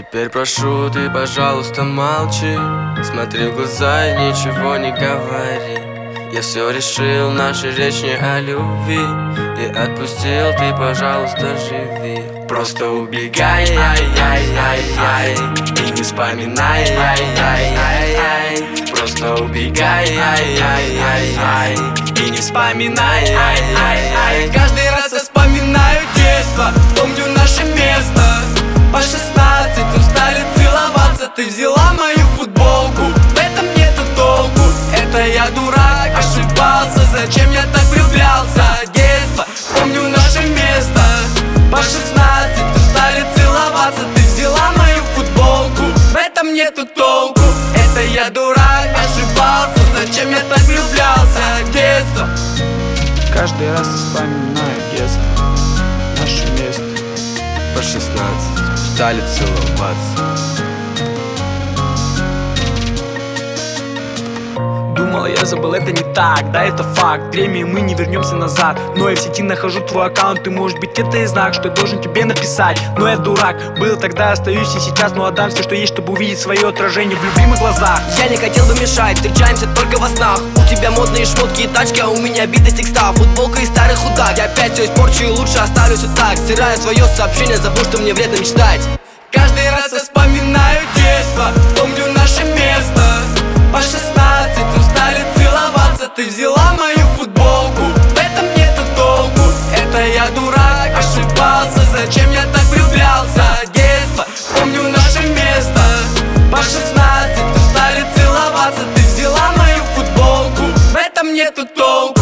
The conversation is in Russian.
Теперь прошу, ты, пожалуйста, молчи. Смотри в глаза и ничего не говори. Я все решил, наша речь не о любви. И отпустил, ты, пожалуйста, живи. Просто убегай, ай-яй-яй-яй, и не вспоминай, ай-яй-яй-яй. Просто убегай, ай-яй-яй-яй, и не вспоминай, ай-яй-яй. Каждый раз я вспоминаю детство, помню наше место. По 16 устали целоваться. Ты взяла мою футболку, в этом нету толку. Это я дурак, ошибался. Зачем я так влюблялся? Детство, помню наше место. По 16 устали целоваться. Ты взяла мою футболку, в этом нету толку. Это я дурак, ошибался. Зачем я так влюблялся? Детство. Каждый раз вспоминаю детство, наше место. По 16 стали целоваться. Думала, я забыл, это не так, да, это факт. Время, и мы не вернемся назад. Но я в сети нахожу твой аккаунт, и может быть это и знак, что я должен тебе написать. Но я дурак, был тогда, остаюсь и сейчас. Но отдам все, что есть, чтобы увидеть свое отражение в любимых глазах. Я не хотел бы мешать, встречаемся только во снах. У тебя модные шмотки и тачки, а у меня бита текста. Футболка и старый худак. Я опять все испорчу и лучше оставлю все так. Стираю свое сообщение, забудь, что мне вредно мечтать. Каждый раз я вспоминаю детство, помню наше место. По 16 устали целоваться. Ты взяла мою футболку, в этом нету толку. Это я дурак, ошибался. Зачем я так влюблялся? Детство, помню наше место. По 16 устали целоваться. Ты взяла мою футболку, в этом нету толку.